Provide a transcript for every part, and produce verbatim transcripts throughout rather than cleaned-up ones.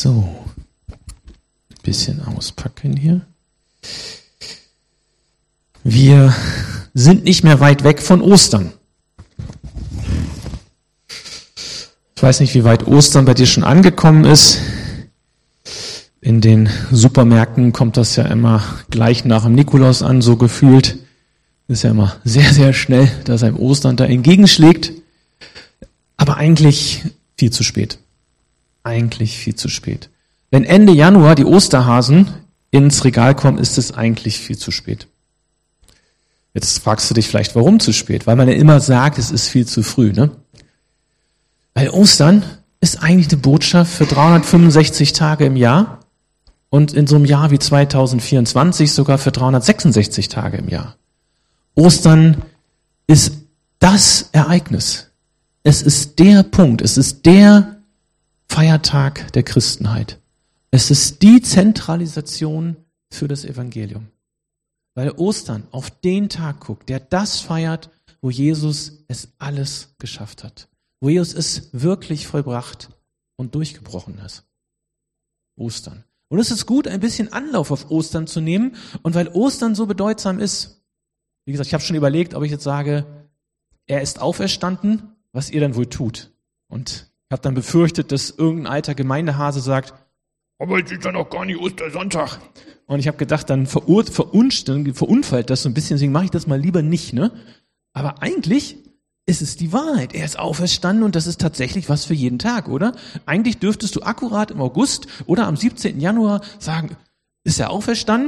So, ein bisschen auspacken hier. Wir sind nicht mehr weit weg von Ostern. Ich weiß nicht, wie weit Ostern bei dir schon angekommen ist. In den Supermärkten kommt das ja immer gleich nach dem Nikolaus an, so gefühlt. Ist ja immer sehr, sehr schnell, dass einem Ostern da entgegenschlägt. Aber eigentlich viel zu spät. Eigentlich viel zu spät. Wenn Ende Januar die Osterhasen ins Regal kommen, ist es eigentlich viel zu spät. Jetzt fragst du dich vielleicht, warum zu spät? Weil man ja immer sagt, es ist viel zu früh, ne? Weil Ostern ist eigentlich eine Botschaft für dreihundertfünfundsechzig Tage im Jahr und in so einem Jahr wie zweitausendvierundzwanzig sogar für dreihundertsechsundsechzig Tage im Jahr. Ostern ist das Ereignis. Es ist der Punkt, es ist der Feiertag der Christenheit. Es ist die Zentralisation für das Evangelium. Weil Ostern auf den Tag guckt, der das feiert, wo Jesus es alles geschafft hat. Wo Jesus es wirklich vollbracht und durchgebrochen ist. Ostern. Und es ist gut, ein bisschen Anlauf auf Ostern zu nehmen. Und weil Ostern so bedeutsam ist, wie gesagt, ich habe schon überlegt, ob ich jetzt sage, er ist auferstanden, was ihr dann wohl tut. Und ich habe dann befürchtet, dass irgendein alter Gemeindehase sagt, aber es ist ja noch gar nicht Ostersonntag. Und ich habe gedacht, dann verur- verunst- verunfallt das so ein bisschen, deswegen mache ich das mal lieber nicht. Ne? Aber eigentlich ist es die Wahrheit. Er ist auferstanden und das ist tatsächlich was für jeden Tag, oder? Eigentlich dürftest du akkurat im August oder am siebzehnten Januar sagen, ist er auferstanden?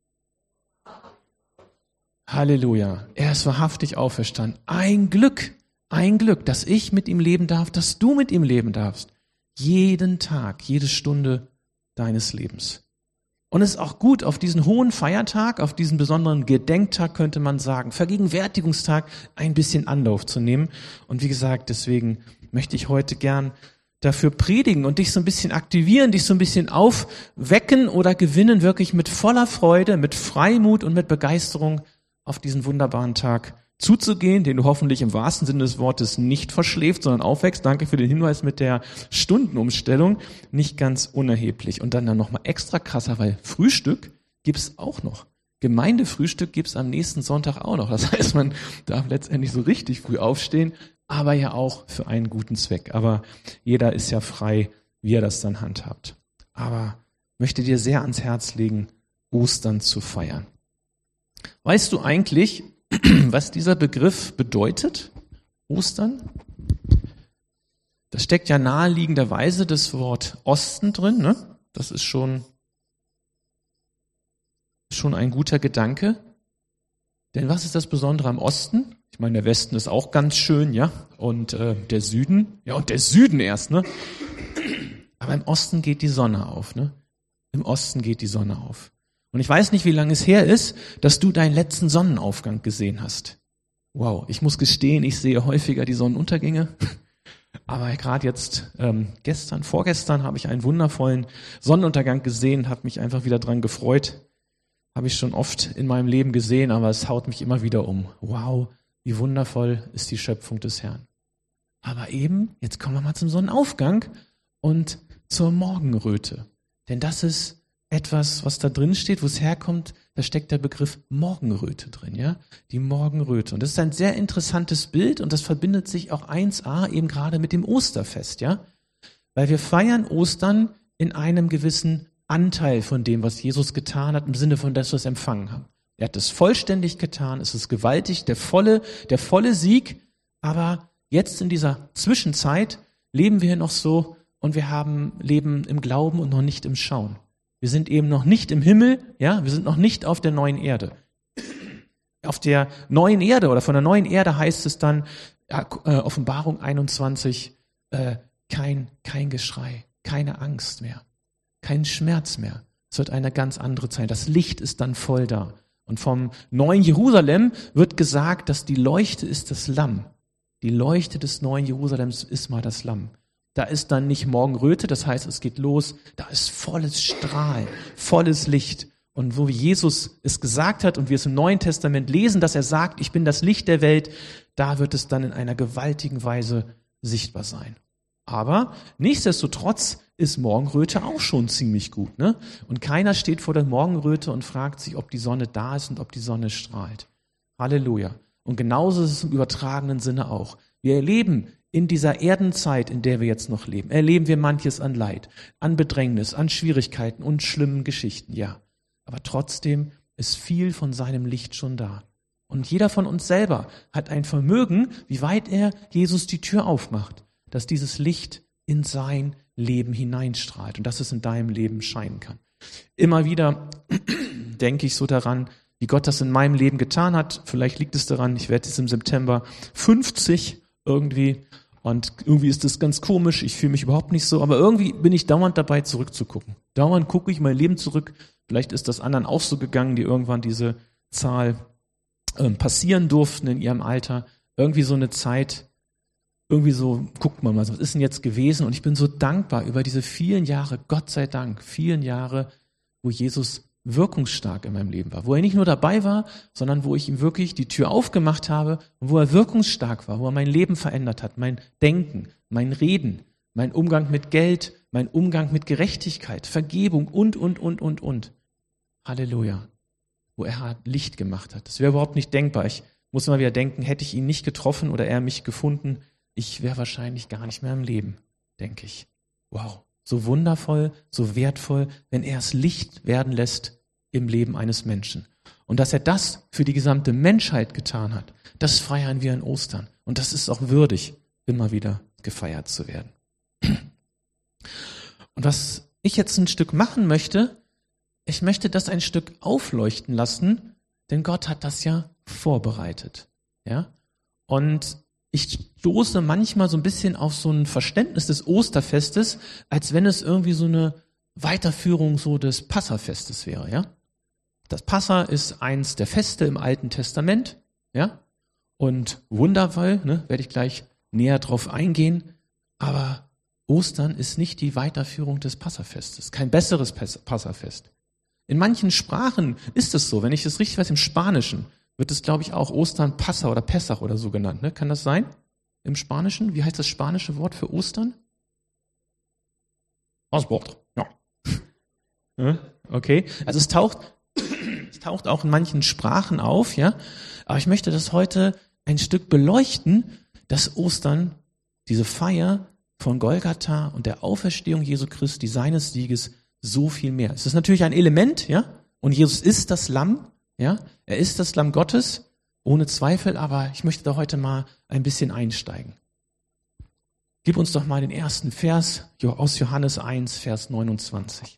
Halleluja, er ist wahrhaftig auferstanden. Ein Glück, ein Glück, dass ich mit ihm leben darf, dass du mit ihm leben darfst. Jeden Tag, jede Stunde deines Lebens. Und es ist auch gut, auf diesen hohen Feiertag, auf diesen besonderen Gedenktag, könnte man sagen, Vergegenwärtigungstag, ein bisschen Anlauf zu nehmen. Und wie gesagt, deswegen möchte ich heute gern dafür predigen und dich so ein bisschen aktivieren, dich so ein bisschen aufwecken oder gewinnen, wirklich mit voller Freude, mit Freimut und mit Begeisterung auf diesen wunderbaren Tag zuzugehen, den du hoffentlich im wahrsten Sinne des Wortes nicht verschläfst, sondern aufwächst. Danke für den Hinweis mit der Stundenumstellung. Nicht ganz unerheblich. Und dann dann nochmal extra krasser, weil Frühstück gibt's auch noch. Gemeindefrühstück gibt's am nächsten Sonntag auch noch. Das heißt, man darf letztendlich so richtig früh aufstehen, aber ja auch für einen guten Zweck. Aber jeder ist ja frei, wie er das dann handhabt. Aber möchte dir sehr ans Herz legen, Ostern zu feiern. Weißt du eigentlich, was dieser Begriff bedeutet? Ostern? Da steckt ja naheliegenderweise das Wort Osten drin, ne? Das ist schon, schon ein guter Gedanke. Denn was ist das Besondere am Osten? Ich meine, der Westen ist auch ganz schön, ja? Und äh, der Süden, ja, und der Süden erst, ne? Aber im Osten geht die Sonne auf, ne? Im Osten geht die Sonne auf. Und ich weiß nicht, wie lange es her ist, dass du deinen letzten Sonnenaufgang gesehen hast. Wow, ich muss gestehen, ich sehe häufiger die Sonnenuntergänge. Aber gerade jetzt, ähm, gestern, vorgestern habe ich einen wundervollen Sonnenuntergang gesehen, habe mich einfach wieder dran gefreut. Habe ich schon oft in meinem Leben gesehen, aber es haut mich immer wieder um. Wow, wie wundervoll ist die Schöpfung des Herrn. Aber eben, jetzt kommen wir mal zum Sonnenaufgang und zur Morgenröte. Denn das ist etwas, was da drin steht, wo es herkommt, da steckt der Begriff Morgenröte drin, ja? Die Morgenröte. Und das ist ein sehr interessantes Bild und das verbindet sich auch eins a eben gerade mit dem Osterfest, ja? Weil wir feiern Ostern in einem gewissen Anteil von dem, was Jesus getan hat, im Sinne von, dass wir es empfangen haben. Er hat es vollständig getan, es ist gewaltig, der volle, der volle Sieg, aber jetzt in dieser Zwischenzeit leben wir noch so und wir haben Leben im Glauben und noch nicht im Schauen. Wir sind eben noch nicht im Himmel, ja, wir sind noch nicht auf der neuen Erde. Auf der neuen Erde oder von der neuen Erde heißt es dann, äh, Offenbarung einundzwanzig, äh, kein, kein Geschrei, keine Angst mehr, kein Schmerz mehr. Es wird eine ganz andere Zeit. Das Licht ist dann voll da. Und vom neuen Jerusalem wird gesagt, dass die Leuchte ist das Lamm. Die Leuchte des neuen Jerusalems ist mal das Lamm. Da ist dann nicht Morgenröte, das heißt, es geht los, da ist volles Strahlen, volles Licht. Und wo Jesus es gesagt hat und wir es im Neuen Testament lesen, dass er sagt, ich bin das Licht der Welt, da wird es dann in einer gewaltigen Weise sichtbar sein. Aber nichtsdestotrotz ist Morgenröte auch schon ziemlich gut, ne? Und keiner steht vor der Morgenröte und fragt sich, ob die Sonne da ist und ob die Sonne strahlt. Halleluja. Und genauso ist es im übertragenen Sinne auch. Wir erleben in dieser Erdenzeit, in der wir jetzt noch leben, erleben wir manches an Leid, an Bedrängnis, an Schwierigkeiten und schlimmen Geschichten, ja. Aber trotzdem ist viel von seinem Licht schon da. Und jeder von uns selber hat ein Vermögen, wie weit er Jesus die Tür aufmacht, dass dieses Licht in sein Leben hineinstrahlt und dass es in deinem Leben scheinen kann. Immer wieder denke ich so daran, wie Gott das in meinem Leben getan hat. Vielleicht liegt es daran, ich werde jetzt im September fünfzig irgendwie und irgendwie ist das ganz komisch, ich fühle mich überhaupt nicht so, aber irgendwie bin ich dauernd dabei zurückzugucken. Dauernd gucke ich mein Leben zurück. Vielleicht ist das anderen auch so gegangen, die irgendwann diese Zahl ähm, passieren durften in ihrem Alter. Irgendwie so eine Zeit, irgendwie so, guckt man mal, was ist denn jetzt gewesen? Und ich bin so dankbar über diese vielen Jahre, Gott sei Dank, vielen Jahre, wo Jesus wirkungsstark in meinem Leben war. Wo er nicht nur dabei war, sondern wo ich ihm wirklich die Tür aufgemacht habe und wo er wirkungsstark war, wo er mein Leben verändert hat, mein Denken, mein Reden, mein Umgang mit Geld, mein Umgang mit Gerechtigkeit, Vergebung und, und, und, und, und. Halleluja. Wo er Licht gemacht hat. Das wäre überhaupt nicht denkbar. Ich muss mal wieder denken, hätte ich ihn nicht getroffen oder er mich gefunden, ich wäre wahrscheinlich gar nicht mehr im Leben, denke ich. Wow. So wundervoll, so wertvoll, wenn er es Licht werden lässt im Leben eines Menschen. Und dass er das für die gesamte Menschheit getan hat, das feiern wir an Ostern. Und das ist auch würdig, immer wieder gefeiert zu werden. Und was ich jetzt ein Stück machen möchte, ich möchte das ein Stück aufleuchten lassen, denn Gott hat das ja vorbereitet. Ja? Und ich stoße manchmal so ein bisschen auf so ein Verständnis des Osterfestes, als wenn es irgendwie so eine Weiterführung so des Passafestes wäre, ja. Das Passa ist eins der Feste im Alten Testament, ja. Und wundervoll, ne, werde ich gleich näher drauf eingehen. Aber Ostern ist nicht die Weiterführung des Passafestes, kein besseres Passafest. In manchen Sprachen ist es so, wenn ich es richtig weiß, im Spanischen wird es, glaube ich, auch Ostern Passa oder Pessach oder so genannt. Ne? Kann das sein? Im Spanischen? Wie heißt das spanische Wort für Ostern? Das Wort, ja. Okay, also es taucht, es taucht auch in manchen Sprachen auf, ja. Aber ich möchte das heute ein Stück beleuchten, dass Ostern, diese Feier von Golgatha und der Auferstehung Jesu Christi, seines Sieges, so viel mehr. Es ist natürlich ein Element, ja. Und Jesus ist das Lamm. Ja, er ist das Lamm Gottes, ohne Zweifel, aber ich möchte da heute mal ein bisschen einsteigen. Gib uns doch mal den ersten Vers aus Johannes eins, Vers neunundzwanzig.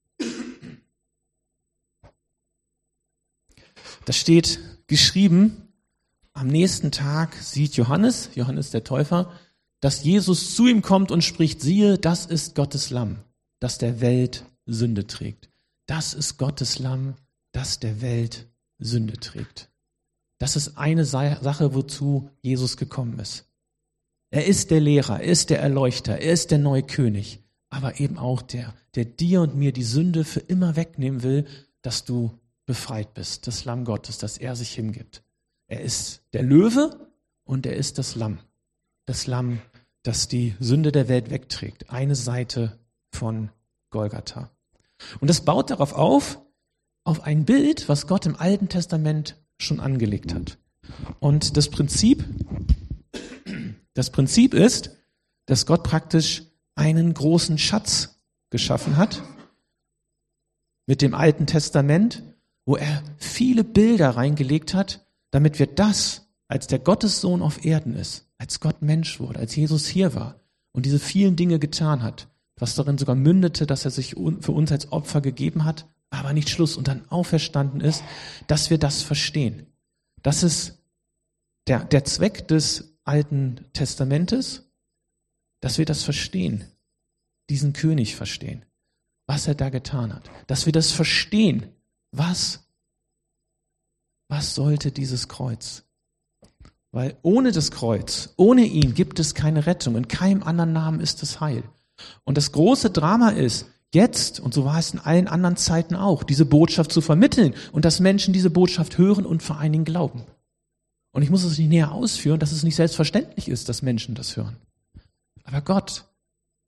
Da steht geschrieben, am nächsten Tag sieht Johannes, Johannes der Täufer, dass Jesus zu ihm kommt und spricht, siehe, das ist Gottes Lamm, das der Welt Sünde trägt. Das ist Gottes Lamm, das der Welt Sünde trägt. Das ist eine Sache, wozu Jesus gekommen ist. Er ist der Lehrer, er ist der Erleuchter, er ist der neue König, aber eben auch der, der dir und mir die Sünde für immer wegnehmen will, dass du befreit bist, das Lamm Gottes, dass er sich hingibt. Er ist der Löwe und er ist das Lamm. Das Lamm, das die Sünde der Welt wegträgt. Eine Seite von Golgatha. Und das baut darauf auf, auf ein Bild, was Gott im Alten Testament schon angelegt hat. Und das Prinzip, das Prinzip ist, dass Gott praktisch einen großen Schatz geschaffen hat mit dem Alten Testament, wo er viele Bilder reingelegt hat, damit wir das, als der Gottessohn auf Erden ist, als Gott Mensch wurde, als Jesus hier war und diese vielen Dinge getan hat, was darin sogar mündete, dass er sich für uns als Opfer gegeben hat, aber nicht Schluss und dann auferstanden ist, dass wir das verstehen. Das ist der, der Zweck des Alten Testamentes, dass wir das verstehen, diesen König verstehen, was er da getan hat. Dass wir das verstehen, was, was sollte dieses Kreuz? Weil ohne das Kreuz, ohne ihn gibt es keine Rettung. In keinem anderen Namen ist es Heil. Und das große Drama ist, jetzt, und so war es in allen anderen Zeiten auch, diese Botschaft zu vermitteln und dass Menschen diese Botschaft hören und vor allen Dingen glauben. Und ich muss es nicht näher ausführen, dass es nicht selbstverständlich ist, dass Menschen das hören. Aber Gott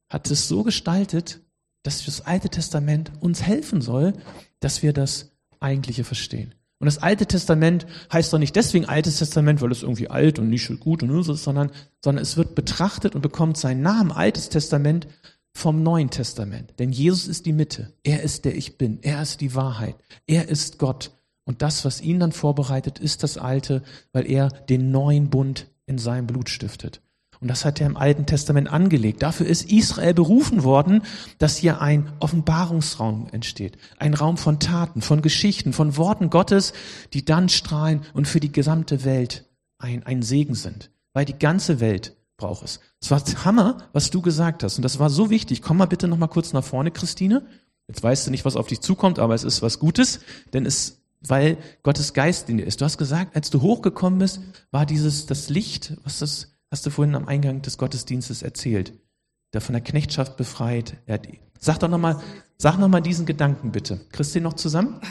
hat es so gestaltet, dass das Alte Testament uns helfen soll, dass wir das Eigentliche verstehen. Und das Alte Testament heißt doch nicht deswegen Altes Testament, weil es irgendwie alt und nicht gut und so ist, sondern, sondern es wird betrachtet und bekommt seinen Namen, Altes Testament, vom Neuen Testament. Denn Jesus ist die Mitte. Er ist der Ich Bin. Er ist die Wahrheit. Er ist Gott. Und das, was ihn dann vorbereitet, ist das Alte, weil er den neuen Bund in seinem Blut stiftet. Und das hat er im Alten Testament angelegt. Dafür ist Israel berufen worden, dass hier ein Offenbarungsraum entsteht. Ein Raum von Taten, von Geschichten, von Worten Gottes, die dann strahlen und für die gesamte Welt ein, ein Segen sind. Weil die ganze Welt braucht es. Es war Hammer, was du gesagt hast. Und das war so wichtig. Komm mal bitte noch mal kurz nach vorne, Christine. Jetzt weißt du nicht, was auf dich zukommt, aber es ist was Gutes. Denn es, weil Gottes Geist in dir ist. Du hast gesagt, als du hochgekommen bist, war dieses, das Licht, was das, hast du vorhin am Eingang des Gottesdienstes erzählt, der von der Knechtschaft befreit. Er hat, sag doch noch mal, sag noch mal diesen Gedanken bitte. Kriegst du den noch zusammen?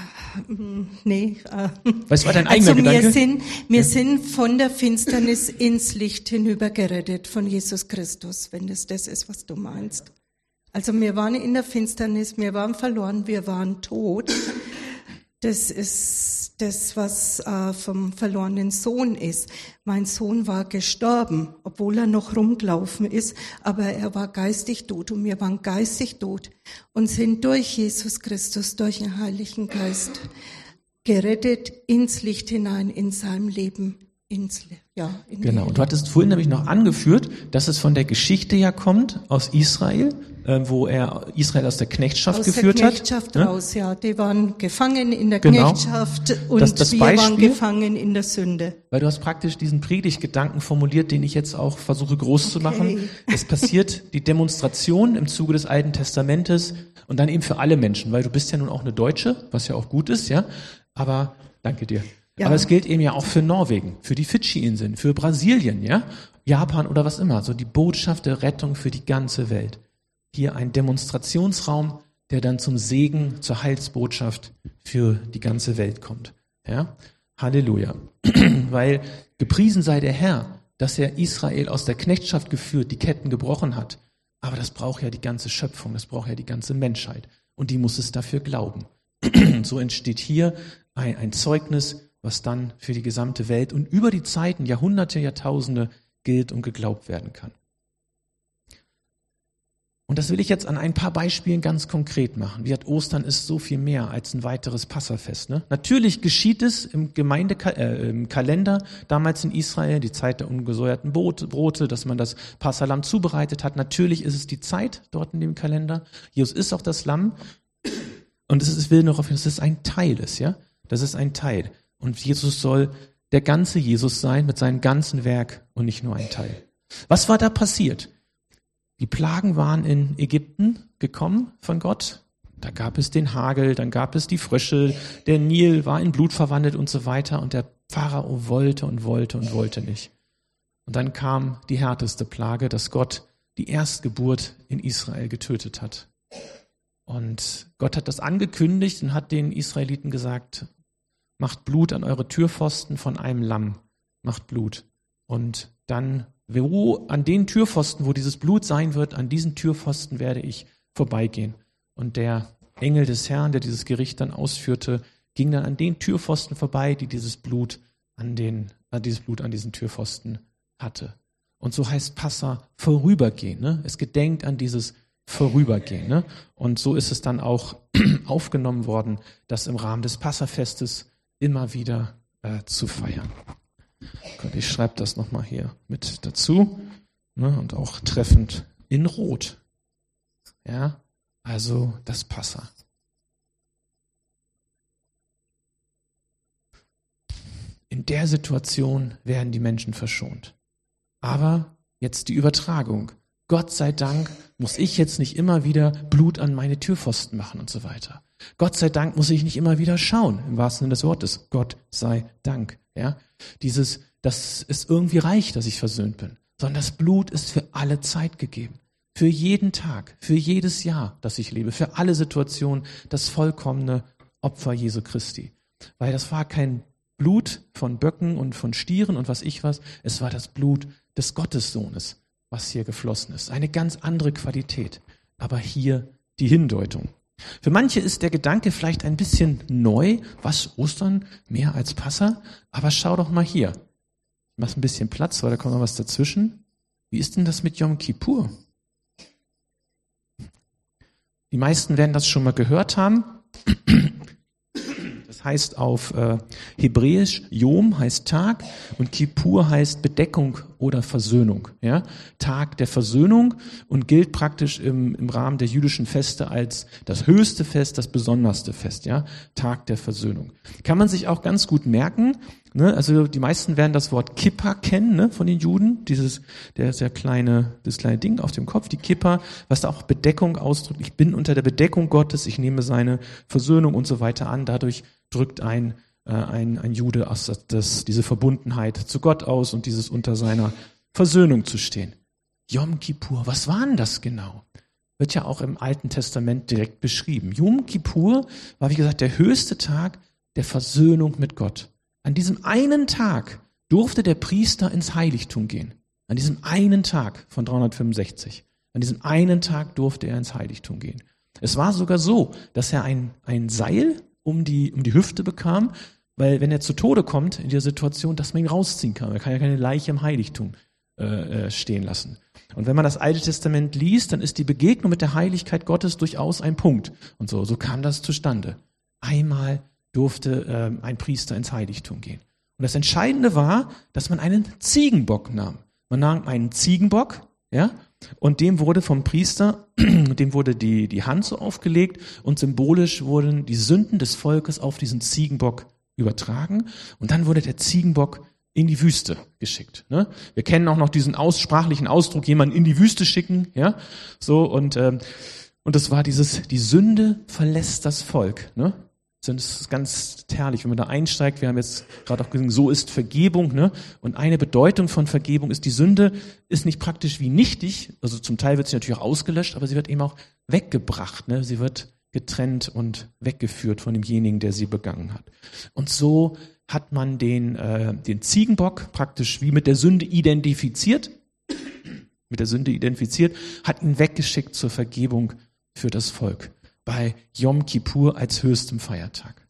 Nee. Äh, Was war dein eigener also Gedanke? Wir sind, wir ja. sind von der Finsternis ins Licht hinüber gerettet von Jesus Christus, wenn das das ist, was du meinst. Also wir waren in der Finsternis, wir waren verloren, wir waren tot. Das ist das, was äh, vom verlorenen Sohn ist. Mein Sohn war gestorben, obwohl er noch rumgelaufen ist, aber er war geistig tot und wir waren geistig tot und sind durch Jesus Christus, durch den Heiligen Geist gerettet ins Licht hinein, in seinem Leben. Ins, ja, in genau, und du hattest vorhin nämlich noch angeführt, dass es von der Geschichte ja kommt, aus Israel, äh, wo er Israel aus der Knechtschaft aus geführt hat. Aus der Knechtschaft hat, raus, ja. Die waren gefangen in der genau. Knechtschaft und das, das wir Beispiel, waren gefangen in der Sünde. Weil du hast praktisch diesen Predigtgedanken formuliert, den ich jetzt auch versuche groß okay. zu machen. Es passiert die Demonstration im Zuge des Alten Testamentes und dann eben für alle Menschen, weil du bist ja nun auch eine Deutsche, was ja auch gut ist, ja. Aber danke dir. Ja. Aber es gilt eben ja auch für Norwegen, für die Fidschi-Inseln, für Brasilien, ja, Japan oder was immer. So die Botschaft der Rettung für die ganze Welt. Hier ein Demonstrationsraum, der dann zum Segen, zur Heilsbotschaft für die ganze Welt kommt. Ja, Halleluja. Weil gepriesen sei der Herr, dass er Israel aus der Knechtschaft geführt, die Ketten gebrochen hat. Aber das braucht ja die ganze Schöpfung, das braucht ja die ganze Menschheit. Und die muss es dafür glauben. So entsteht hier ein, ein Zeugnis, was dann für die gesamte Welt und über die Zeiten, Jahrhunderte, Jahrtausende gilt und geglaubt werden kann. Und das will ich jetzt an ein paar Beispielen ganz konkret machen. Wie gesagt, Ostern ist so viel mehr als ein weiteres Passafest. Ne? Natürlich geschieht es im Gemeinde, äh, im Kalender damals in Israel, die Zeit der ungesäuerten Brote, dass man das Passahlamm zubereitet hat. Natürlich ist es die Zeit dort in dem Kalender. Jesus ist auch das Lamm. Und es ist, will noch auf, dass es ein Teil ist, ja. Das ist ein Teil. Und Jesus soll der ganze Jesus sein mit seinem ganzen Werk und nicht nur ein Teil. Was war da passiert? Die Plagen waren in Ägypten gekommen von Gott. Da gab es den Hagel, dann gab es die Frösche, der Nil war in Blut verwandelt und so weiter. Und der Pharao wollte und wollte und wollte nicht. Und dann kam die härteste Plage, dass Gott die Erstgeburt in Israel getötet hat. Und Gott hat das angekündigt und hat den Israeliten gesagt, macht Blut an eure Türpfosten von einem Lamm. Macht Blut. Und dann, wo an den Türpfosten, wo dieses Blut sein wird, an diesen Türpfosten werde ich vorbeigehen. Und der Engel des Herrn, der dieses Gericht dann ausführte, ging dann an den Türpfosten vorbei, die dieses Blut an den, an dieses Blut an diesen Türpfosten hatte. Und so heißt Passa vorübergehen. Ne? Es gedenkt an dieses Vorübergehen. Ne? Und so ist es dann auch aufgenommen worden, das im Rahmen des Passafestes immer wieder äh, zu feiern. Ich schreibe das nochmal hier mit dazu, ne, und auch treffend in Rot. Ja, also das Passa. In der Situation werden die Menschen verschont. Aber jetzt die Übertragung. Gott sei Dank muss ich jetzt nicht immer wieder Blut an meine Türpfosten machen und so weiter. Gott sei Dank muss ich nicht immer wieder schauen, im wahrsten Sinne des Wortes. Gott sei Dank. Ja, dieses, dass es irgendwie reicht, dass ich versöhnt bin, sondern das Blut ist für alle Zeit gegeben. Für jeden Tag, für jedes Jahr, das ich lebe, für alle Situationen das vollkommene Opfer Jesu Christi. Weil das war kein Blut von Böcken und von Stieren und was ich was, es war das Blut des Gottessohnes. was hier geflossen ist. Eine ganz andere Qualität. Aber hier die Hindeutung. Für manche ist der Gedanke vielleicht ein bisschen neu. Was, Ostern mehr als Passa? Aber schau doch mal hier. Ich mache ein bisschen Platz, weil da kommt noch was dazwischen. Wie ist denn das mit Yom Kippur? Die meisten werden das schon mal gehört haben. Das heißt auf äh, Hebräisch, Yom heißt Tag und Kippur heißt Bedeckung oder Versöhnung. Ja? Tag der Versöhnung und gilt praktisch im, im Rahmen der jüdischen Feste als das höchste Fest, das besonderste Fest. Ja? Tag der Versöhnung. Kann man sich auch ganz gut merken. Ne? Also die meisten werden das Wort Kippa kennen, ne? Von den Juden. Dieses, der sehr kleine, das kleine Ding auf dem Kopf, die Kippa, was da auch Bedeckung ausdrückt. Ich bin unter der Bedeckung Gottes, ich nehme seine Versöhnung und so weiter an. Dadurch drückt ein, äh, ein, ein Jude das, das, diese Verbundenheit zu Gott aus und dieses unter seiner Versöhnung zu stehen. Yom Kippur, was war denn das genau? Wird ja auch im Alten Testament direkt beschrieben. Yom Kippur war, wie gesagt, der höchste Tag der Versöhnung mit Gott. An diesem einen Tag durfte der Priester ins Heiligtum gehen. An diesem einen Tag von dreihundertfünfundsechzig. An diesem einen Tag durfte er ins Heiligtum gehen. Es war sogar so, dass er ein, ein Seil um die, um die Hüfte bekam, weil wenn er zu Tode kommt in der Situation, dass man ihn rausziehen kann. Er kann ja keine Leiche im Heiligtum äh, stehen lassen. Und wenn man das Alte Testament liest, dann ist die Begegnung mit der Heiligkeit Gottes durchaus ein Punkt. Und so, so kam das zustande. Einmal durfte äh, ein Priester ins Heiligtum gehen. Und das Entscheidende war, dass man einen Ziegenbock nahm. Man nahm einen Ziegenbock, ja, und dem wurde vom Priester, dem wurde die, die Hand so aufgelegt und symbolisch wurden die Sünden des Volkes auf diesen Ziegenbock übertragen. Und dann wurde der Ziegenbock in die Wüste geschickt. Ne? Wir kennen auch noch diesen aussprachlichen Ausdruck, jemanden in die Wüste schicken, ja, so und ähm, und das war dieses: Die Sünde verlässt das Volk. Ne? Das ist ganz herrlich, wenn man da einsteigt. Wir haben jetzt gerade auch gesehen, so ist Vergebung. Ne? Und eine Bedeutung von Vergebung ist, die Sünde ist nicht praktisch wie nichtig. Also zum Teil wird sie natürlich auch ausgelöscht, aber sie wird eben auch weggebracht. Ne? Sie wird getrennt und weggeführt von demjenigen, der sie begangen hat. Und so hat man den, äh, den Ziegenbock praktisch wie mit der Sünde identifiziert, mit der Sünde identifiziert, hat ihn weggeschickt zur Vergebung für das Volk. Bei Yom Kippur als höchstem Feiertag.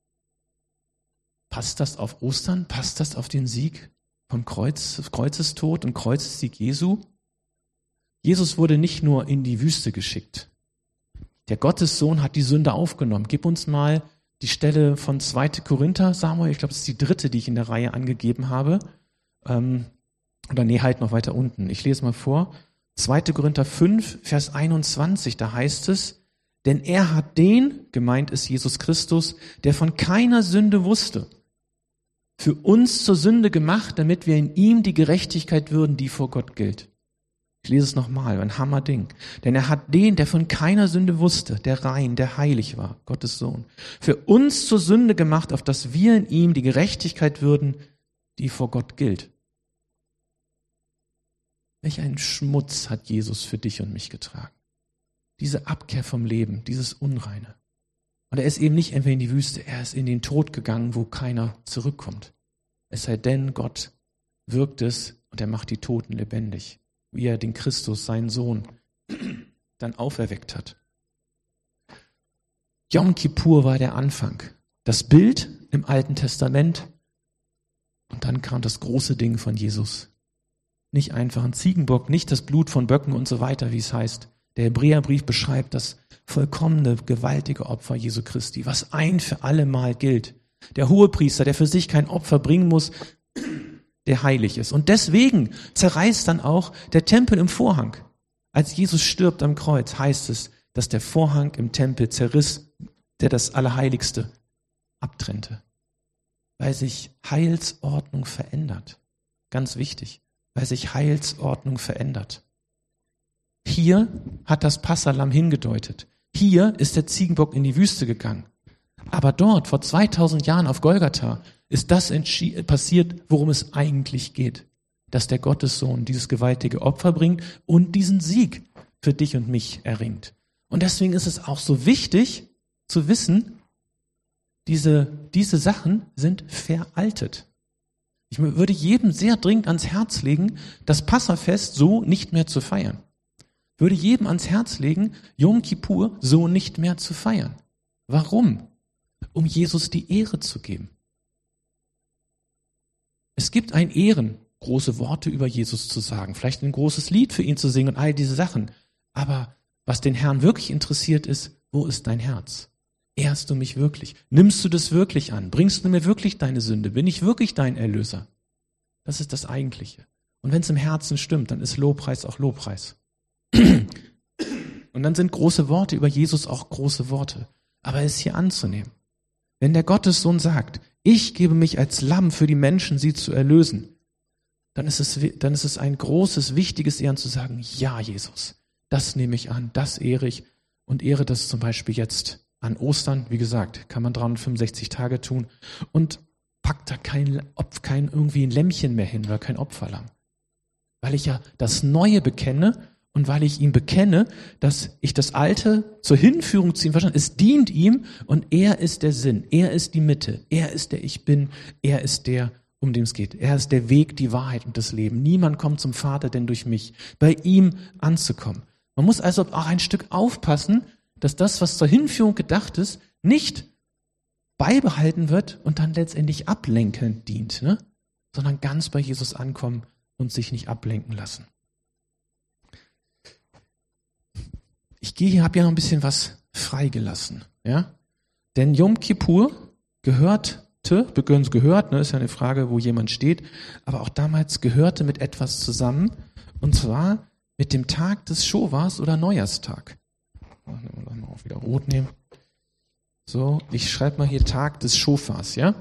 Passt das auf Ostern? Passt das auf den Sieg vom Kreuz, Kreuzestod und Kreuzessieg Jesu? Jesus wurde nicht nur in die Wüste geschickt. Der Gottessohn hat die Sünde aufgenommen. Gib uns mal die Stelle von zweiter Korinther, Samuel, ich glaube, das ist die dritte, die ich in der Reihe angegeben habe. Ähm, oder nee, halt noch weiter unten. Ich lese mal vor. zweiter Korinther fünf, Vers einundzwanzig, da heißt es: Denn er hat den, gemeint ist Jesus Christus, der von keiner Sünde wusste, für uns zur Sünde gemacht, damit wir in ihm die Gerechtigkeit würden, die vor Gott gilt. Ich lese es nochmal, ein Hammerding. Denn er hat den, der von keiner Sünde wusste, der rein, der heilig war, Gottes Sohn, für uns zur Sünde gemacht, auf dass wir in ihm die Gerechtigkeit würden, die vor Gott gilt. Welch einen Schmutz hat Jesus für dich und mich getragen? Diese Abkehr vom Leben, dieses Unreine. Und er ist eben nicht entweder in die Wüste, er ist in den Tod gegangen, wo keiner zurückkommt. Es sei denn, Gott wirkt es und er macht die Toten lebendig, wie er den Christus, seinen Sohn, dann auferweckt hat. Yom Kippur war der Anfang. Das Bild im Alten Testament und dann kam das große Ding von Jesus. Nicht einfach ein Ziegenbock, nicht das Blut von Böcken und so weiter, wie es heißt. Der Hebräerbrief beschreibt das vollkommene, gewaltige Opfer Jesu Christi, was ein für alle Mal gilt. Der Hohepriester, der für sich kein Opfer bringen muss, der heilig ist. Und deswegen zerreißt dann auch der Tempel im Vorhang. Als Jesus stirbt am Kreuz, heißt es, dass der Vorhang im Tempel zerriss, der das Allerheiligste abtrennte. Weil sich Heilsordnung verändert. Ganz wichtig, weil sich Heilsordnung verändert. Hier hat das Passahlamm hingedeutet. Hier ist der Ziegenbock in die Wüste gegangen. Aber dort, vor zweitausend Jahren auf Golgatha, ist das entschi- passiert, worum es eigentlich geht. Dass der Gottessohn dieses gewaltige Opfer bringt und diesen Sieg für dich und mich erringt. Und deswegen ist es auch so wichtig zu wissen, diese, diese Sachen sind veraltet. Ich würde jedem sehr dringend ans Herz legen, das Passafest so nicht mehr zu feiern. Würde jedem ans Herz legen, Yom Kippur so nicht mehr zu feiern. Warum? Um Jesus die Ehre zu geben. Es gibt ein Ehren, große Worte über Jesus zu sagen, vielleicht ein großes Lied für ihn zu singen und all diese Sachen. Aber was den Herrn wirklich interessiert ist, wo ist dein Herz? Ehrst du mich wirklich? Nimmst du das wirklich an? Bringst du mir wirklich deine Sünde? Bin ich wirklich dein Erlöser? Das ist das Eigentliche. Und wenn es im Herzen stimmt, dann ist Lobpreis auch Lobpreis. Und dann sind große Worte über Jesus auch große Worte. Aber es ist hier anzunehmen. Wenn der Gottessohn sagt, ich gebe mich als Lamm für die Menschen, sie zu erlösen, dann ist es, dann ist es ein großes, wichtiges Ehren zu sagen, ja, Jesus, das nehme ich an, das ehre ich und ehre das zum Beispiel jetzt an Ostern. Wie gesagt, kann man dreihundertfünfundsechzig Tage tun und packt da kein, Opf, kein irgendwie ein Lämmchen mehr hin oder kein Opferlamm. Weil ich ja das Neue bekenne und weil ich ihm bekenne, dass ich das Alte zur Hinführung zu ihm verstanden habe. Es dient ihm und er ist der Sinn, er ist die Mitte, er ist der Ich Bin, er ist der, um den es geht. Er ist der Weg, die Wahrheit und das Leben. Niemand kommt zum Vater denn durch mich, bei ihm anzukommen. Man muss also auch ein Stück aufpassen, dass das, was zur Hinführung gedacht ist, nicht beibehalten wird und dann letztendlich ablenkend dient, ne? Sondern ganz bei Jesus ankommen und sich nicht ablenken lassen. Ich gehe hier, habe ja noch ein bisschen was freigelassen, ja? Denn Yom Kippur gehörte, gehört, ne, ist ja eine Frage, wo jemand steht, aber auch damals gehörte mit etwas zusammen, und zwar mit dem Tag des Schowas oder Neujahrstag. Lass mal auch wieder rot nehmen. So, ich schreibe mal hier Tag des Schofars, ja?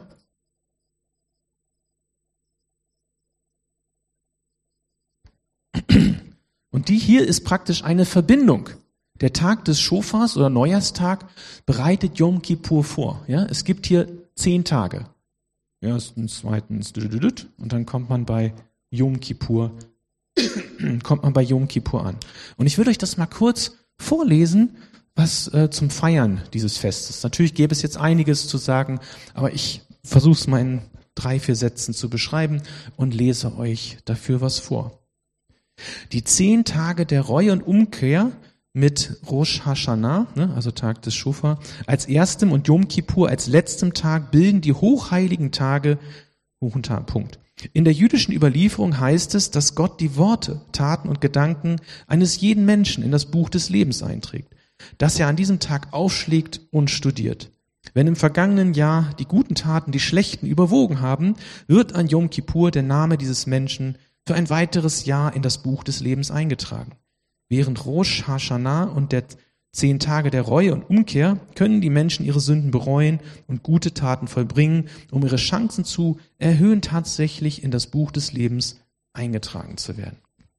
Und die hier ist praktisch eine Verbindung. Der Tag des Schofars oder Neujahrstag bereitet Yom Kippur vor. Ja? Es gibt hier zehn Tage. Erstens, zweitens, und dann kommt man bei Yom Kippur, kommt man bei Yom Kippur an. Und ich würde euch das mal kurz vorlesen, was äh, zum Feiern dieses Festes. Natürlich gäbe es jetzt einiges zu sagen, aber ich versuche es mal in drei, vier Sätzen zu beschreiben und lese euch dafür was vor. Die zehn Tage der Reue und Umkehr mit Rosh Hashanah, ne, also Tag des Schofar, als erstem und Yom Kippur als letztem Tag bilden die hochheiligen Tage, Hochentag, Punkt. In der jüdischen Überlieferung heißt es, dass Gott die Worte, Taten und Gedanken eines jeden Menschen in das Buch des Lebens einträgt, das er an diesem Tag aufschlägt und studiert. Wenn im vergangenen Jahr die guten Taten die schlechten überwogen haben, wird an Yom Kippur der Name dieses Menschen für ein weiteres Jahr in das Buch des Lebens eingetragen. Während Rosh Hashanah und der zehn Tage der Reue und Umkehr können die Menschen ihre Sünden bereuen und gute Taten vollbringen, um ihre Chancen zu erhöhen, tatsächlich in das Buch des Lebens eingetragen zu werden.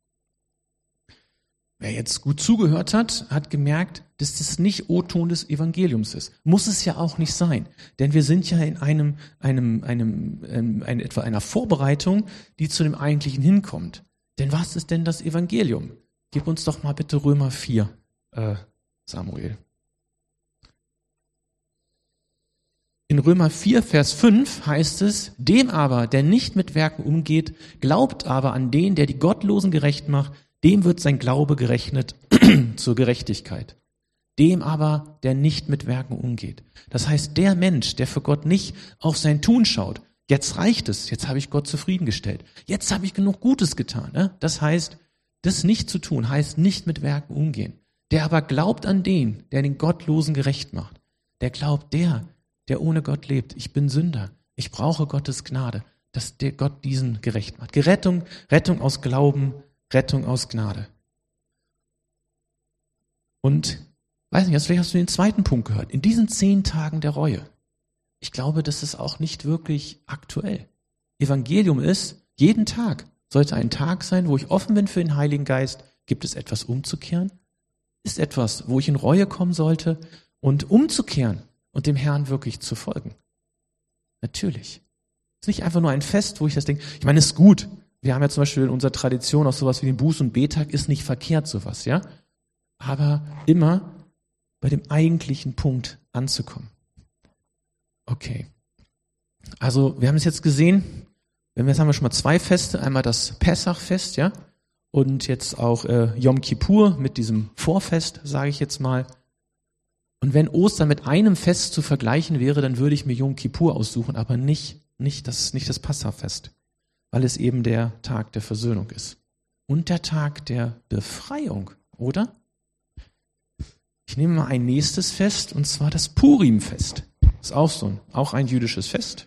Wer jetzt gut zugehört hat, hat gemerkt, dass das nicht O-Ton des Evangeliums ist. Muss es ja auch nicht sein, denn wir sind ja in einem, einem, einem, ähm, ein, etwa einer Vorbereitung, die zu dem Eigentlichen hinkommt. Denn was ist denn das Evangelium? Gib uns doch mal bitte Römer vier, äh, Samuel. In Römer vier, Vers fünf heißt es, dem aber, der nicht mit Werken umgeht, glaubt aber an den, der die Gottlosen gerecht macht, dem wird sein Glaube gerechnet zur Gerechtigkeit. Dem aber, der nicht mit Werken umgeht. Das heißt, der Mensch, der für Gott nicht auf sein Tun schaut, jetzt reicht es, jetzt habe ich Gott zufriedengestellt, jetzt habe ich genug Gutes getan. Ne? Das heißt, das nicht zu tun, heißt nicht mit Werken umgehen. Der aber glaubt an den, der den Gottlosen gerecht macht. Der glaubt, der, der ohne Gott lebt, ich bin Sünder, ich brauche Gottes Gnade, dass der Gott diesen gerecht macht. Rettung, Rettung aus Glauben, Rettung aus Gnade. Und, weiß nicht, vielleicht hast du den zweiten Punkt gehört, in diesen zehn Tagen der Reue. Ich glaube, das ist auch nicht wirklich aktuell. Evangelium ist, jeden Tag sollte ein Tag sein, wo ich offen bin für den Heiligen Geist. Gibt es etwas umzukehren? Ist etwas, wo ich in Reue kommen sollte und umzukehren und dem Herrn wirklich zu folgen? Natürlich. Es ist nicht einfach nur ein Fest, wo ich das denke, ich meine, es ist gut. Wir haben ja zum Beispiel in unserer Tradition auch sowas wie den Buß- und Bettag, ist nicht verkehrt sowas, ja? Aber immer bei dem eigentlichen Punkt anzukommen. Okay. Also, wir haben es jetzt gesehen, wenn wir jetzt haben wir schon mal zwei Feste, einmal das Pessachfest, ja, und jetzt auch äh, Yom Kippur mit diesem Vorfest, sage ich jetzt mal. Und wenn Ostern mit einem Fest zu vergleichen wäre, dann würde ich mir Yom Kippur aussuchen, aber nicht, nicht das, nicht das Passachfest, weil es eben der Tag der Versöhnung ist. Und der Tag der Befreiung, oder? Ich nehme mal ein nächstes Fest, und zwar das Purimfest. Das ist auch so ein, auch ein jüdisches Fest.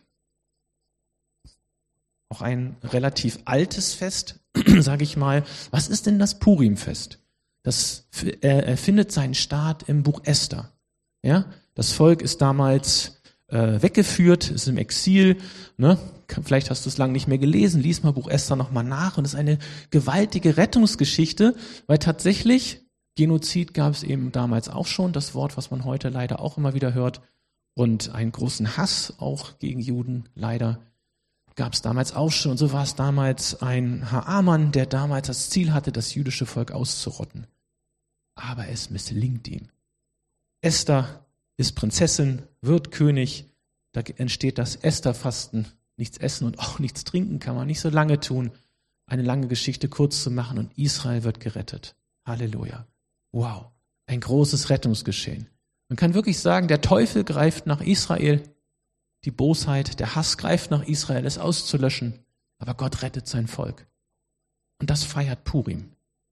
Auch ein relativ altes Fest, sage ich mal. Was ist denn das Purimfest? Das äh, findet seinen Start im Buch Esther. Ja, das Volk ist damals äh, weggeführt, ist im Exil. Ne? Vielleicht hast du es lange nicht mehr gelesen. Lies mal Buch Esther nochmal nach. Und es ist eine gewaltige Rettungsgeschichte, weil tatsächlich Genozid gab es eben damals auch schon. Das Wort, was man heute leider auch immer wieder hört. Und einen großen Hass auch gegen Juden, leider. Gab es damals auch schon. Und so war es damals ein Haaman, der damals das Ziel hatte, das jüdische Volk auszurotten. Aber es misslingt ihm. Esther ist Prinzessin, wird König. Da entsteht das Estherfasten. Nichts essen und auch nichts trinken kann man nicht so lange tun. Eine lange Geschichte kurz zu machen und Israel wird gerettet. Halleluja. Wow. Ein großes Rettungsgeschehen. Man kann wirklich sagen, der Teufel greift nach Israel. Die Bosheit, der Hass greift nach Israel, es auszulöschen. Aber Gott rettet sein Volk. Und das feiert Purim.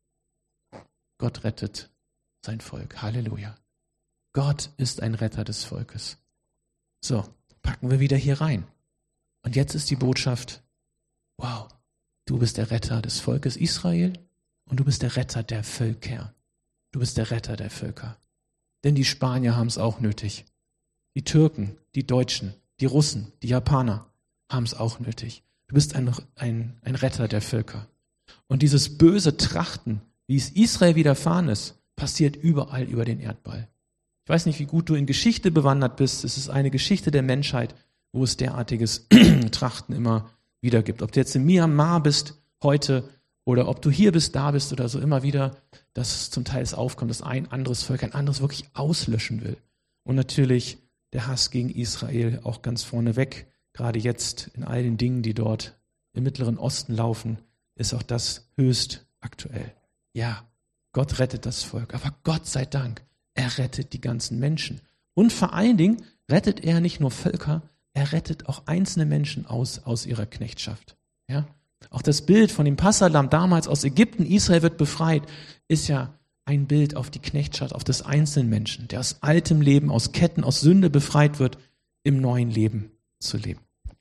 Gott rettet sein Volk. Halleluja. Gott ist ein Retter des Volkes. So, packen wir wieder hier rein. Und jetzt ist die Botschaft, wow, du bist der Retter des Volkes Israel und du bist der Retter der Völker. Du bist der Retter der Völker. Denn die Spanier haben es auch nötig. Die Türken, die Deutschen, die Russen, die Japaner haben es auch nötig. Du bist ein, ein, ein Retter der Völker. Und dieses böse Trachten, wie es Israel widerfahren ist, passiert überall über den Erdball. Ich weiß nicht, wie gut du in Geschichte bewandert bist. Es ist eine Geschichte der Menschheit, wo es derartiges Trachten immer wieder gibt. Ob du jetzt in Myanmar bist heute oder ob du hier bist, da bist oder so, immer wieder, dass es zum Teil es aufkommt, dass ein anderes Volk ein anderes wirklich auslöschen will. Und natürlich der Hass gegen Israel auch ganz vorneweg, gerade jetzt in all den Dingen, die dort im Mittleren Osten laufen, ist auch das höchst aktuell. Ja, Gott rettet das Volk, aber Gott sei Dank, er rettet die ganzen Menschen. Und vor allen Dingen rettet er nicht nur Völker, er rettet auch einzelne Menschen aus, aus ihrer Knechtschaft. Ja? Auch das Bild von dem Passahlamm damals aus Ägypten, Israel wird befreit, ist ja ein Bild auf die Knechtschaft, auf des einzelnen Menschen, der aus altem Leben, aus Ketten, aus Sünde befreit wird, im neuen Leben zu leben.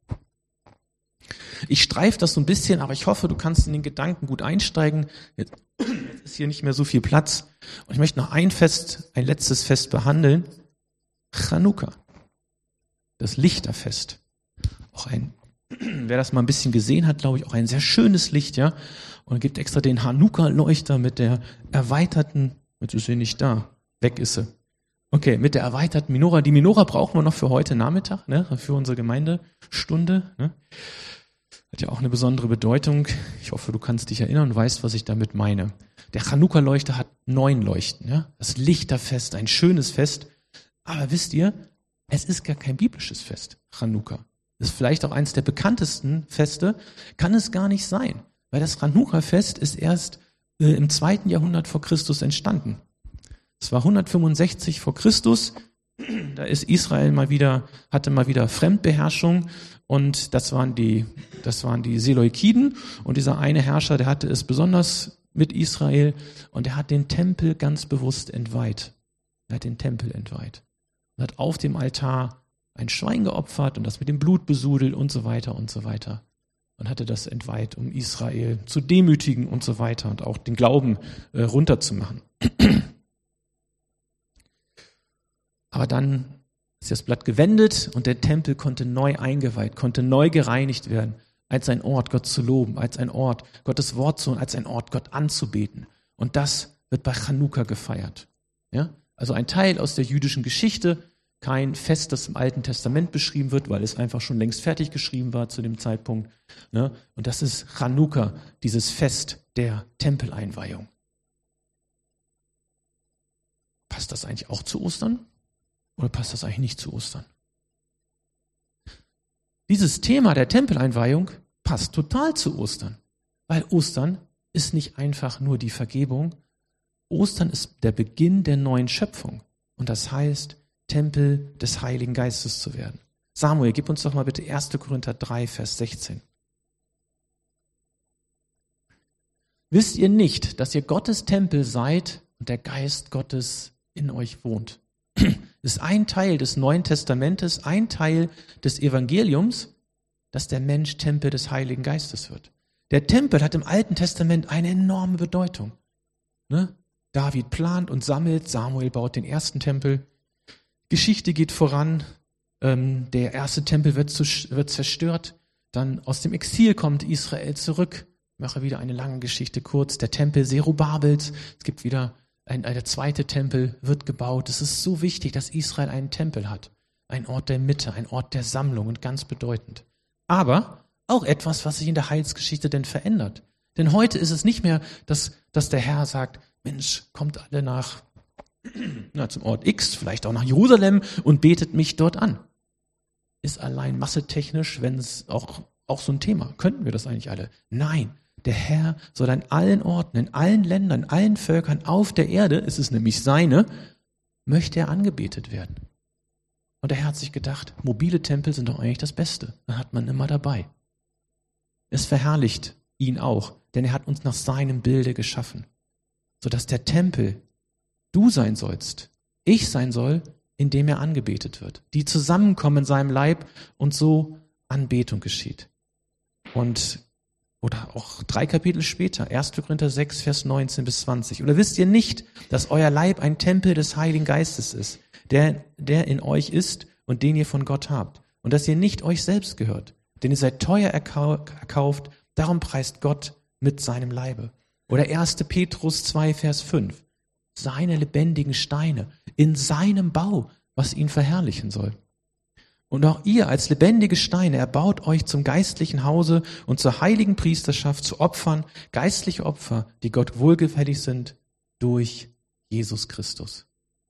Ich streife das so ein bisschen, aber ich hoffe, du kannst in den Gedanken gut einsteigen. Jetzt, jetzt ist hier nicht mehr so viel Platz. Und ich möchte noch ein Fest, ein letztes Fest behandeln. Chanukka, das Lichterfest. Auch ein, wer das mal ein bisschen gesehen hat, glaube ich, auch ein sehr schönes Licht, ja. Und es gibt extra den Chanukka-Leuchter mit der erweiterten, jetzt ist sie nicht da, weg ist sie. Okay, mit der erweiterten Minora. Die Minora brauchen wir noch für heute Nachmittag, ne, für unsere Gemeindestunde. Ne. Hat ja auch eine besondere Bedeutung. Ich hoffe, du kannst dich erinnern und weißt, was ich damit meine. Der Chanukka-Leuchter hat neun Leuchten, ja. Das Lichterfest, ein schönes Fest. Aber wisst ihr, es ist gar kein biblisches Fest, Chanukka. Das ist vielleicht auch eines der bekanntesten Feste, kann es gar nicht sein. Weil das Chanukka-Fest ist erst äh, im zweiten Jahrhundert vor Christus entstanden. Es war hundertfünfundsechzig vor Christus, da ist Israel mal wieder, hatte mal wieder Fremdbeherrschung und das waren die, das waren die Seleukiden und dieser eine Herrscher, der hatte es besonders mit Israel und er hat den Tempel ganz bewusst entweiht. Er hat den Tempel entweiht und hat auf dem Altar ein Schwein geopfert und das mit dem Blut besudelt und so weiter und so weiter. Und hatte das entweiht, um Israel zu demütigen und so weiter und auch den Glauben äh, runterzumachen. Aber dann ist das Blatt gewendet und der Tempel konnte neu eingeweiht, konnte neu gereinigt werden, als ein Ort, Gott zu loben, als ein Ort, Gottes Wort zu hören, als ein Ort, Gott anzubeten. Und das wird bei Chanukka gefeiert. Ja? Also ein Teil aus der jüdischen Geschichte, kein Fest, das im Alten Testament beschrieben wird, weil es einfach schon längst fertig geschrieben war zu dem Zeitpunkt. Ne? Und das ist Chanukka, dieses Fest der Tempeleinweihung. Passt das eigentlich auch zu Ostern? Oder passt das eigentlich nicht zu Ostern? Dieses Thema der Tempeleinweihung passt total zu Ostern. Weil Ostern ist nicht einfach nur die Vergebung. Ostern ist der Beginn der neuen Schöpfung. Und das heißt, Tempel des Heiligen Geistes zu werden. Samuel, gib uns doch mal bitte erster Korinther drei, Vers sechzehn. Wisst ihr nicht, dass ihr Gottes Tempel seid und der Geist Gottes in euch wohnt? Das ist ein Teil des Neuen Testamentes, ein Teil des Evangeliums, dass der Mensch Tempel des Heiligen Geistes wird. Der Tempel hat im Alten Testament eine enorme Bedeutung. Ne? David plant und sammelt, Samuel baut den ersten Tempel. Geschichte geht voran, ähm, der erste Tempel wird, zu, wird zerstört, dann aus dem Exil kommt Israel zurück. Ich mache wieder eine lange Geschichte kurz. Der Tempel Zerubabels, es gibt wieder ein, ein der zweite Tempel, wird gebaut. Es ist so wichtig, dass Israel einen Tempel hat. Ein Ort der Mitte, ein Ort der Sammlung und ganz bedeutend. Aber auch etwas, was sich in der Heilsgeschichte denn verändert. Denn heute ist es nicht mehr, dass, dass der Herr sagt, Mensch, kommt alle nach na, zum Ort X, vielleicht auch nach Jerusalem und betet mich dort an. Ist allein massetechnisch, wenn es auch, auch so ein Thema. Könnten wir das eigentlich alle? Nein, der Herr soll an allen Orten, in allen Ländern, in allen Völkern auf der Erde, es ist nämlich seine, möchte er angebetet werden. Und der Herr hat sich gedacht, mobile Tempel sind doch eigentlich das Beste. Dann hat man immer dabei. Es verherrlicht ihn auch, denn er hat uns nach seinem Bilde geschaffen, sodass der Tempel du sein sollst, ich sein soll, indem er angebetet wird. Die zusammenkommen in seinem Leib und so Anbetung geschieht. Und oder auch drei Kapitel später, erster Korinther sechs, Vers neunzehn bis zwanzig. Oder wisst ihr nicht, dass euer Leib ein Tempel des Heiligen Geistes ist, der, der in euch ist und den ihr von Gott habt, und dass ihr nicht euch selbst gehört, denn ihr seid teuer erkauft, darum preist Gott mit seinem Leibe. Oder erster Petrus zwei, Vers fünf. Seine lebendigen Steine in seinem Bau, was ihn verherrlichen soll. Und auch ihr als lebendige Steine erbaut euch zum geistlichen Hause und zur heiligen Priesterschaft zu Opfern, geistliche Opfer, die Gott wohlgefällig sind durch Jesus Christus.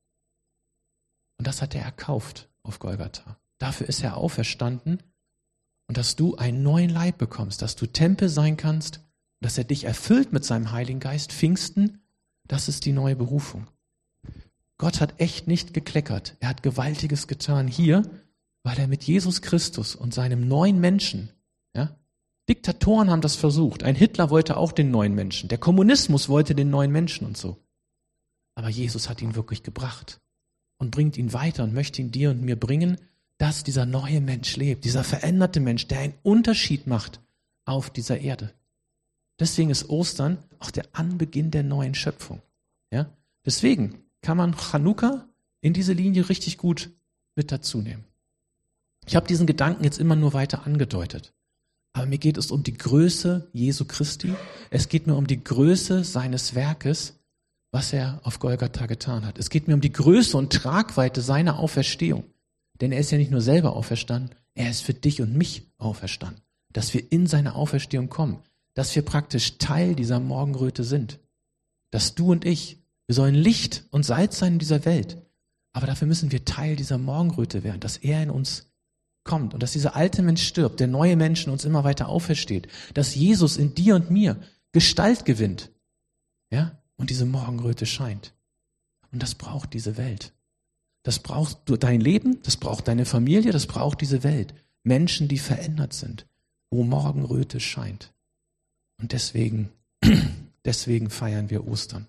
Und das hat er erkauft auf Golgatha. Dafür ist er auferstanden und dass du einen neuen Leib bekommst, dass du Tempel sein kannst, dass er dich erfüllt mit seinem Heiligen Geist. Pfingsten, das ist die neue Berufung. Gott hat echt nicht gekleckert. Er hat Gewaltiges getan hier, weil er mit Jesus Christus und seinem neuen Menschen, ja, Diktatoren haben das versucht. Ein Hitler wollte auch den neuen Menschen. Der Kommunismus wollte den neuen Menschen und so. Aber Jesus hat ihn wirklich gebracht und bringt ihn weiter und möchte ihn dir und mir bringen, dass dieser neue Mensch lebt, dieser veränderte Mensch, der einen Unterschied macht auf dieser Erde. Deswegen ist Ostern auch der Anbeginn der neuen Schöpfung. Ja? Deswegen kann man Chanukka in diese Linie richtig gut mit dazu nehmen. Ich habe diesen Gedanken jetzt immer nur weiter angedeutet. Aber mir geht es um die Größe Jesu Christi. Es geht mir um die Größe seines Werkes, was er auf Golgatha getan hat. Es geht mir um die Größe und Tragweite seiner Auferstehung. Denn er ist ja nicht nur selber auferstanden, er ist für dich und mich auferstanden. Dass wir in seine Auferstehung kommen. Dass wir praktisch Teil dieser Morgenröte sind. Dass du und ich, wir sollen Licht und Salz sein in dieser Welt. Aber dafür müssen wir Teil dieser Morgenröte werden, dass er in uns kommt und dass dieser alte Mensch stirbt, der neue Mensch in uns immer weiter aufersteht, dass Jesus in dir und mir Gestalt gewinnt, ja, und diese Morgenröte scheint. Und das braucht diese Welt. Das braucht dein Leben, das braucht deine Familie, das braucht diese Welt. Menschen, die verändert sind, wo Morgenröte scheint. Und deswegen, deswegen feiern wir Ostern.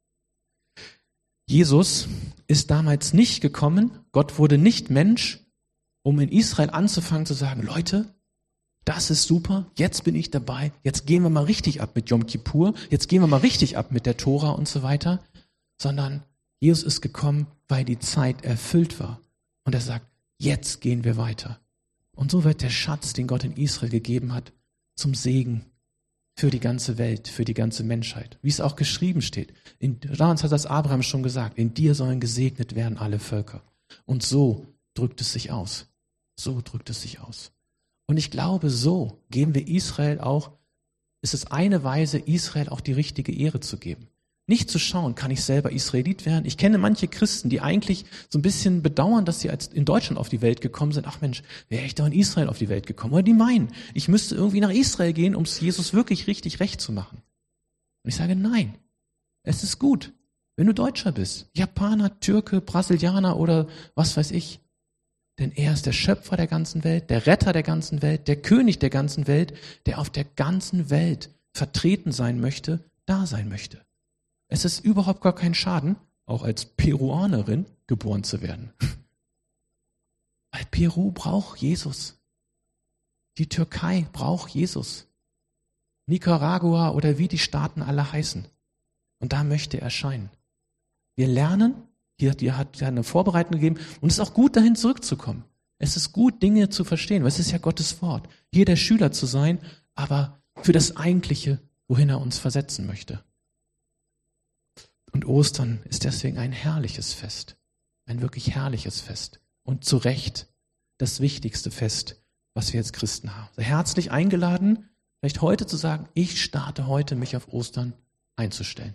Jesus ist damals nicht gekommen, Gott wurde nicht Mensch, um in Israel anzufangen zu sagen, Leute, das ist super, jetzt bin ich dabei, jetzt gehen wir mal richtig ab mit Yom Kippur, jetzt gehen wir mal richtig ab mit der Tora und so weiter, sondern Jesus ist gekommen, weil die Zeit erfüllt war. Und er sagt, jetzt gehen wir weiter. Und so wird der Schatz, den Gott in Israel gegeben hat, zum Segen für die ganze Welt, für die ganze Menschheit. Wie es auch geschrieben steht. In, damals hat das Abraham schon gesagt, in dir sollen gesegnet werden alle Völker. Und so drückt es sich aus. So drückt es sich aus. Und ich glaube, so geben wir Israel auch, ist es eine Weise, Israel auch die richtige Ehre zu geben. Nicht zu schauen, kann ich selber Israelit werden? Ich kenne manche Christen, die eigentlich so ein bisschen bedauern, dass sie als in Deutschland auf die Welt gekommen sind. Ach Mensch, wäre ich doch in Israel auf die Welt gekommen. Oder die meinen, ich müsste irgendwie nach Israel gehen, um es Jesus wirklich richtig recht zu machen. Und ich sage, nein, es ist gut, wenn du Deutscher bist, Japaner, Türke, Brasilianer oder was weiß ich. Denn er ist der Schöpfer der ganzen Welt, der Retter der ganzen Welt, der König der ganzen Welt, der auf der ganzen Welt vertreten sein möchte, da sein möchte. Es ist überhaupt gar kein Schaden, auch als Peruanerin geboren zu werden. Weil Peru braucht Jesus. Die Türkei braucht Jesus. Nicaragua oder wie die Staaten alle heißen. Und da möchte er erscheinen. Wir lernen, hier, hier hat er eine Vorbereitung gegeben, und es ist auch gut, dahin zurückzukommen. Es ist gut, Dinge zu verstehen, weil es ist ja Gottes Wort. Hier der Schüler zu sein, aber für das Eigentliche, wohin er uns versetzen möchte. Und Ostern ist deswegen ein herrliches Fest. Ein wirklich herrliches Fest. Und zu Recht das wichtigste Fest, was wir als Christen haben. Also herzlich eingeladen, vielleicht heute zu sagen, ich starte heute, mich auf Ostern einzustellen.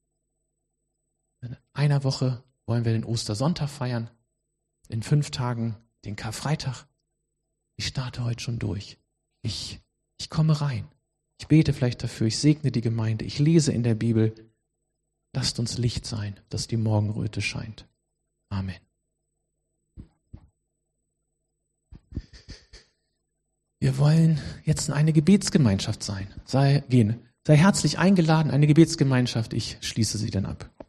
In einer Woche wollen wir den Ostersonntag feiern. In fünf Tagen den Karfreitag. Ich starte heute schon durch. Ich, ich komme rein. Ich bete vielleicht dafür, ich segne die Gemeinde, ich lese in der Bibel. Lasst uns Licht sein, dass die Morgenröte scheint. Amen. Wir wollen jetzt in eine Gebetsgemeinschaft sein. Sei, gehen. Sei herzlich eingeladen, eine Gebetsgemeinschaft. Ich schließe sie dann ab.